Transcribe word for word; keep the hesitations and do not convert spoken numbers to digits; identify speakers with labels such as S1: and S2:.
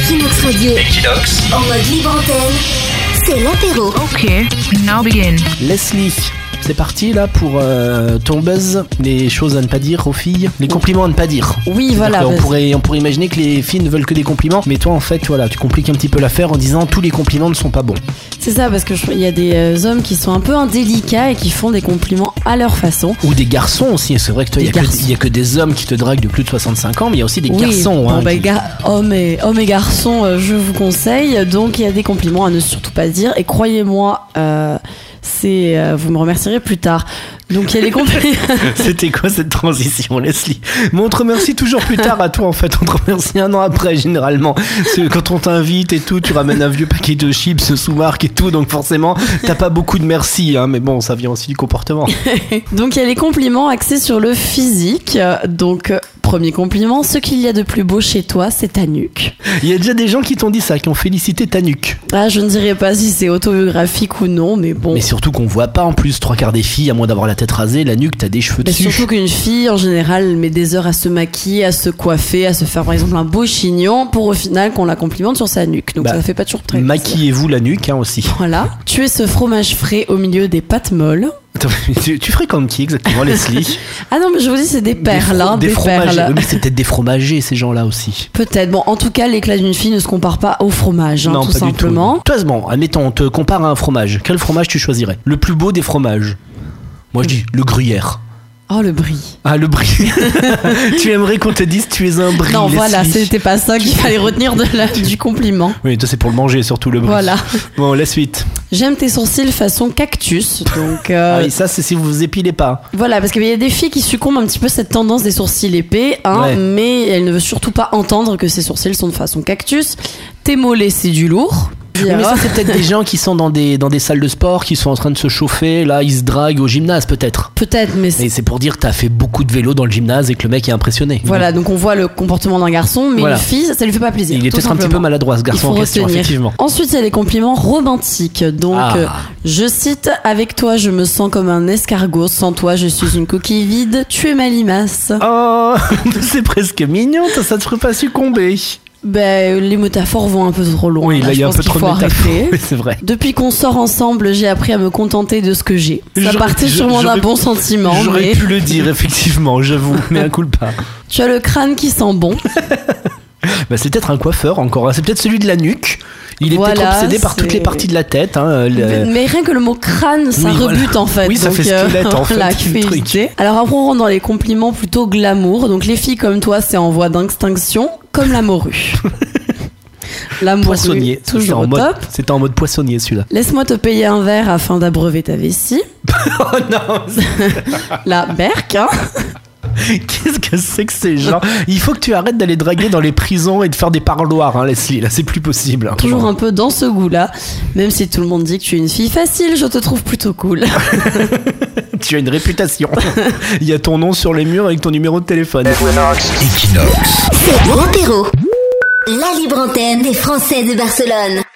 S1: Equinox Radio.
S2: Equinox.
S1: En mode libre antenne, c'est l'apéro.
S3: Ok, now begin.
S4: Leslie, c'est parti là pour euh, ton buzz, les choses à ne pas dire aux filles, les compliments à ne pas dire.
S5: Oui, voilà.
S4: On pourrait, on pourrait imaginer que les filles ne veulent que des compliments, mais toi en fait, voilà, tu compliques un petit peu l'affaire en disant tous les compliments ne sont pas bons.
S5: C'est ça, parce que il y a des euh, hommes qui sont un peu indélicats et qui font des compliments à leur façon.
S4: Ou des garçons aussi. C'est vrai que toi, il y, y a que des hommes qui te draguent de plus de soixante-cinq ans, mais il y a aussi des
S5: oui,
S4: garçons.
S5: Bon,
S4: hein,
S5: bah,
S4: qui...
S5: gar- hommes, et, hommes et garçons, euh, je vous conseille. Donc il y a des compliments à ne surtout pas dire. Et croyez-moi, euh, c'est, euh, vous me remercierez plus tard. Donc il y a des compliments.
S4: C'était quoi cette transition, Leslie? Mais on te remercie toujours plus tard à toi en fait. On te remercie un an après généralement. Parce que quand on t'invite et tout, tu ramènes un vieux paquet de chips sous marque et tout, donc forcément t'as pas beaucoup de merci, hein, mais bon, ça vient aussi du comportement.
S5: Donc il y a les compliments axés sur le physique. Donc premier compliment, ce qu'il y a de plus beau chez toi, c'est ta nuque.
S4: Il y a déjà des gens qui t'ont dit ça, qui ont félicité ta nuque.
S5: Ah, je ne dirais pas si c'est autobiographique ou non, mais bon.
S4: Mais surtout qu'on voit pas en plus, trois quarts des filles, à moins d'avoir la tête rasée, la nuque, t'as des cheveux
S5: mais
S4: dessus.
S5: Surtout qu'une fille, en général, elle met des heures à se maquiller, à se coiffer, à se faire par exemple un beau chignon, pour au final qu'on la complimente sur sa nuque. Donc bah, ça fait pas toujours très plaisir.
S4: Maquillez-vous la nuque hein, aussi.
S5: Voilà. Tu es ce fromage frais au milieu des pâtes molles.
S4: Attends, tu, tu ferais comme qui exactement, Leslie?
S5: Ah non, mais je vous dis, c'est des perles,
S4: des, fro-
S5: hein,
S4: des,
S5: des
S4: fromagers.
S5: perles.
S4: Oui, mais c'est peut-être des fromagers, ces gens-là aussi.
S5: Peut-être. Bon, en tout cas, l'éclat d'une fille ne se compare pas au fromage, hein,
S4: non,
S5: tout
S4: pas
S5: simplement.
S4: Du tout. Toi, bon, admettons, on te compare à un fromage. Quel fromage tu choisirais? Le plus beau des fromages? Moi, je dis le gruyère.
S5: Oh, le brie.
S4: Ah, le brie. Tu aimerais qu'on te dise tu es un brie.
S5: Non,
S4: Leslie.
S5: voilà, c'était pas ça qu'il fallait retenir de la, du compliment.
S4: Oui, toi, c'est pour le manger, surtout le brie.
S5: Voilà.
S4: Bon, la suite.
S5: J'aime tes sourcils façon cactus. Donc, euh,
S4: ah oui, ça, c'est si vous vous épilez pas.
S5: Voilà, parce qu'il y a des filles qui succombent un petit peu à cette tendance des sourcils épais, hein,
S4: Ouais.
S5: mais elles ne veulent surtout pas entendre que ces sourcils sont de façon cactus. Tes mollets, c'est du lourd.
S4: Oui, mais ça, c'est peut-être des gens qui sont dans des, dans des salles de sport, qui sont en train de se chauffer. Là, ils se draguent au gymnase, peut-être.
S5: Peut-être, mais c'est...
S4: Et c'est pour dire que t'as fait beaucoup de vélo dans le gymnase et que le mec est impressionné.
S5: Voilà, donc on voit le comportement d'un garçon, mais
S4: Voilà.
S5: une fille, ça, ça lui fait pas plaisir.
S4: Il est
S5: tout
S4: peut-être un petit
S5: simplement.
S4: peu maladroit, ce garçon
S5: Il faut
S4: en question,
S5: retenir.
S4: effectivement.
S5: Ensuite, il y a les compliments romantiques. Donc,
S4: Ah.
S5: euh, je cite, avec toi, je me sens comme un escargot. Sans toi, je suis une coquille vide. Tu es ma limace.
S4: Oh, c'est presque mignon, ça, ça te ferait pas succomber.
S5: Ben, les métaphores vont un peu trop loin.
S4: Oui, là, il y a un
S5: je
S4: peu
S5: pense
S4: trop
S5: qu'il
S4: de
S5: faut
S4: métaphores.
S5: arrêter.
S4: Oui, c'est vrai.
S5: Depuis qu'on sort ensemble, j'ai appris à me contenter de ce que j'ai. Ça
S4: J'aurais-
S5: partait sûrement d'un
S4: j'aurais-
S5: bon sentiment.
S4: J'aurais
S5: Mais
S4: pu le dire, effectivement, j'avoue, mais un coup pas.
S5: tu as le crâne qui sent bon.
S4: Bah, c'est peut-être un coiffeur encore, hein. C'est peut-être celui de la nuque. Il est
S5: Voilà,
S4: peut-être obsédé par
S5: c'est-
S4: toutes les parties de la tête. Hein, le-
S5: Mais, mais rien que le mot crâne, ça
S4: Oui, voilà.
S5: rebute en fait.
S4: Oui, ça
S5: Donc,
S4: fait squelette, en fait,
S5: voilà,
S4: le
S5: qui fait
S4: truc.
S5: hésiter. Alors après, on rentre dans les compliments plutôt glamour. Donc les filles comme toi, c'est en voie d'extinction, comme la morue. La morue,
S4: Poissonnier. C'était
S5: toujours
S4: en
S5: au
S4: mode,
S5: top.
S4: c'était en mode poissonnier celui-là.
S5: Laisse-moi te payer un verre afin d'abreuver ta vessie.
S4: Oh non.
S5: La berque, hein.
S4: Qu'est-ce que c'est que ces gens? Il faut que tu arrêtes d'aller draguer dans les prisons et de faire des parloirs, hein, Leslie. Là, c'est plus possible. Hein,
S5: Toujours
S4: genre.
S5: un peu dans ce goût-là. Même si tout le monde dit que tu es une fille facile, je te trouve plutôt cool.
S4: Tu as une réputation. Il y a ton nom sur les murs avec ton numéro de téléphone.
S2: Equinox.
S1: C'est l'apéro. La libre antenne des Français de Barcelone.